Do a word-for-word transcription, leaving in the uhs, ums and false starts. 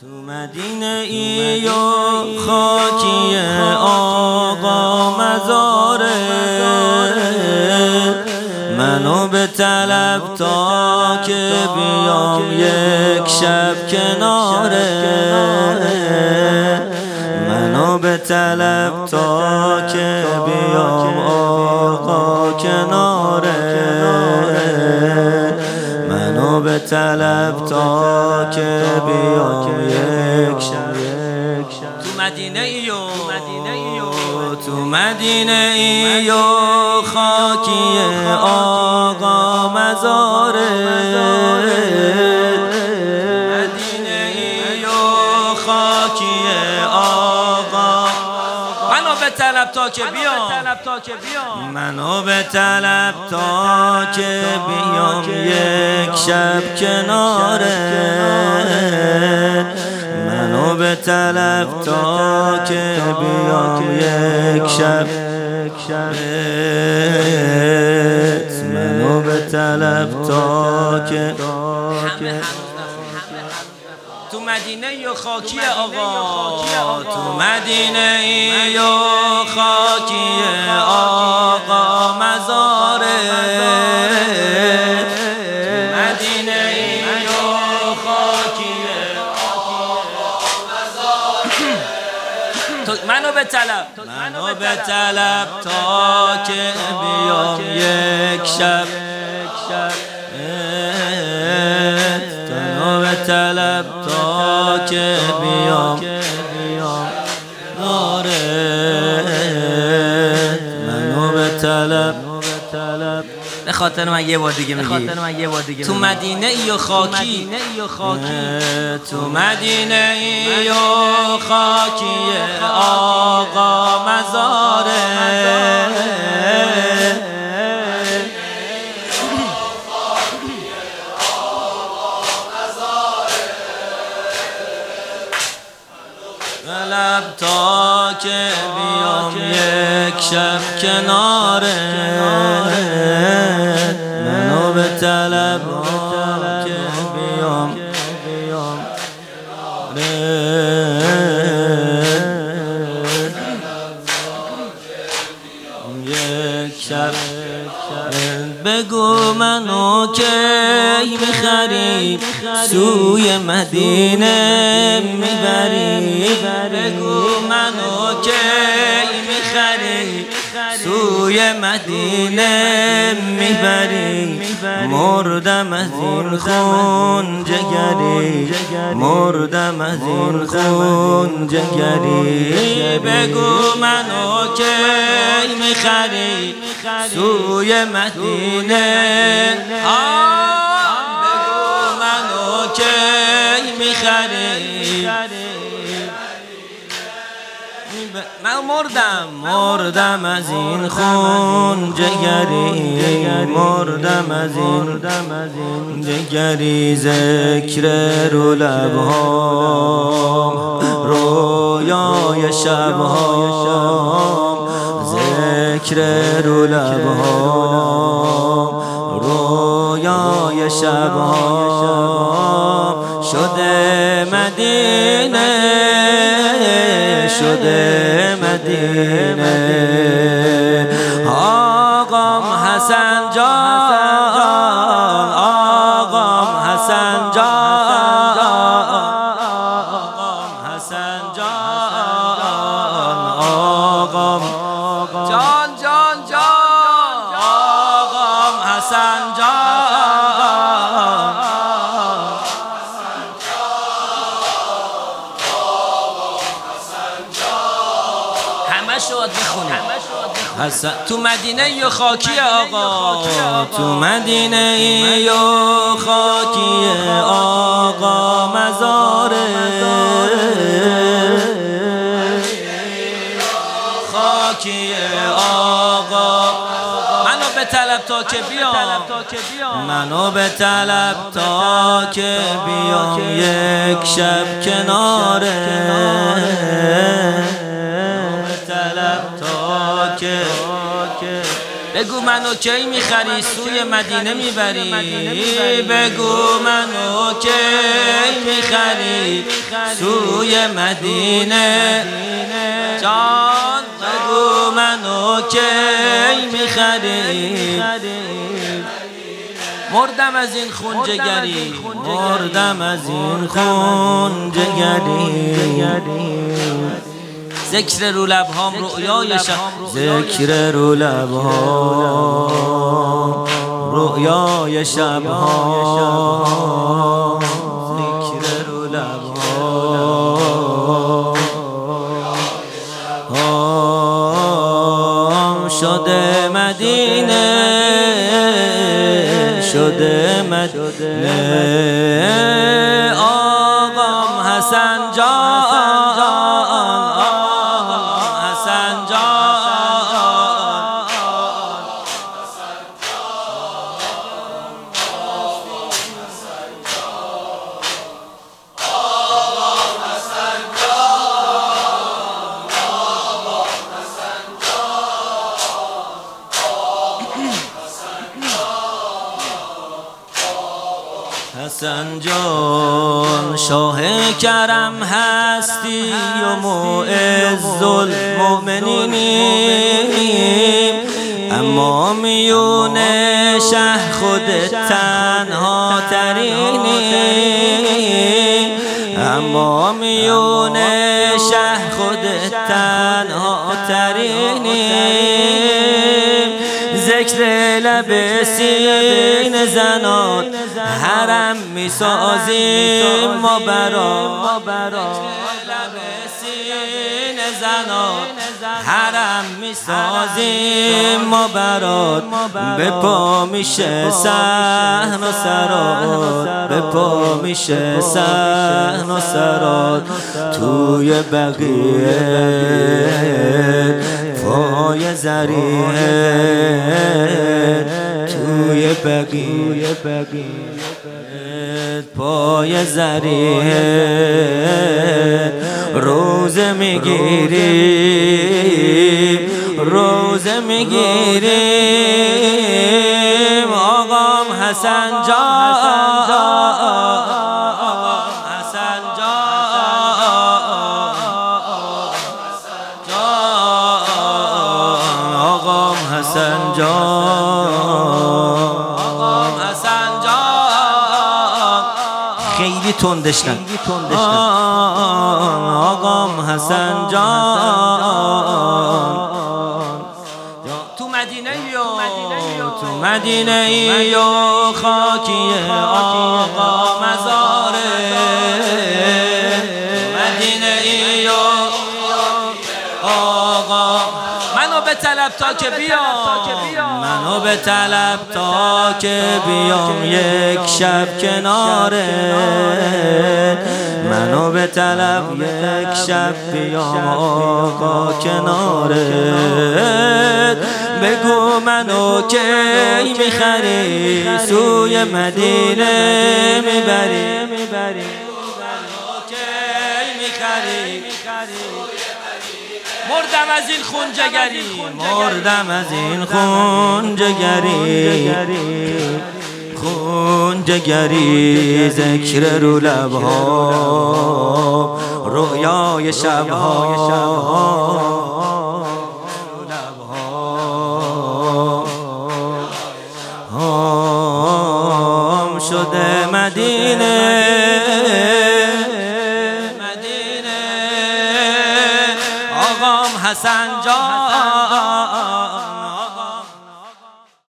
تو مدینه ای و خاکی آقا مزاره، منو به طلب تا که بیام یک شب کناره، منو به طلب تا که بیام آقا کناره، منو به طلب تا که بیام یک شب. تو مدینه ای و تو مدینه ای و خاکی آقا مزاره، مدینه ای و خاکی آقا، منو به طلب تا که بیام، منو به طلب تا که بیام یک شب کناره، منو به طلب تا که بیام یک شب، منو به طلب تا که تو مدینه ای خاکی آقا، تو مدینه ای خاکی آقا مزاره، مدینه ای خاکی منو به طلب، منو به طلب تا که بیام یک شب، منو به طلب تا که بیام داره، منو به طلب به خاطر من یه بار دیگه میگی تو مدینه ای و خاکی، تو مدینه ای و خاکی آقا مزاره، طلب تا که بیام یک شب کناره، منو به طلب تا که بیام یک شب. بگو منو کی میخری سوی مدینه میبری، بگو منو کی میخری سوی مدینه میبری، مردم از این خون جگری، مردم از این خون جگری، بگو منو کی میخری سوی مدینه، بگو منو کی میخری، من مردم مردم از این خون جگری، مردم از این جگری، ذکر رو لبهام، رویای شبهام، ذکر رو لبهام، رویای شبهام، شده مدینه، شده مدینه، آقام حسن جان، آقام حسن جان، آقام حسن جان، آقام جان جان جان، آقام حسن جان، شد بخونه حسن تو مدینه ای خاکی آقا، تو مدینه ای خاکی آقا مزاره، خاکی آقا، منو به طلب تا که بیام، منو به طلب تا که بیام یک شب کناره، طلب تا که بگو منو کی میخری سوی مدینه میبری، بگو منو کی میخری سوی مدینه جان، بگو منو کی میخری. مردم از این خون جگری، مردم از این خون جگری. ذکر رو لبهام رؤیای شب، ذکر رو لبهام رؤیای شبها، ذکر رو لبهام شده مدینه، شده مدینه. آقام حسن جان، حسن جان، حسن جان شاه کرم هستی و معز المؤمنینی، اما میون شه خود تنها ترینی، اما میون شه خود تنها ترینی. ذکر لب سین زنات حرم میسازیم ما برات، لب سین زنات حرم میسازیم ما برات. به پا میشه صحن و سرات، به پا میشه صحن و سرات. توی بقیه پای زریه، توی بقیه پای زریه. روزه میگیریم، روزه میگیریم. آقام حسن جان، حسن جان، آقام حسن جان، آقام حسن جان. خیلی تندش نه، آقام حسن جان. تو مدینه یا تو مدینه یا خاکی آقا مزاره، مدینه یا آقا. منو به طلب تا که بیام، منو به طلب تا که بیام یک شب کناره، منو به طلب یک شب بیام آقا کناره. بگو منو کی میخری سوی مدینه میبری، مردم از این خون جگری، مردم از این خون جگری، خون جگری. ذکر رو لبها رؤیای شبها، هم شده مدینه، مدینه. آقام حسن جان،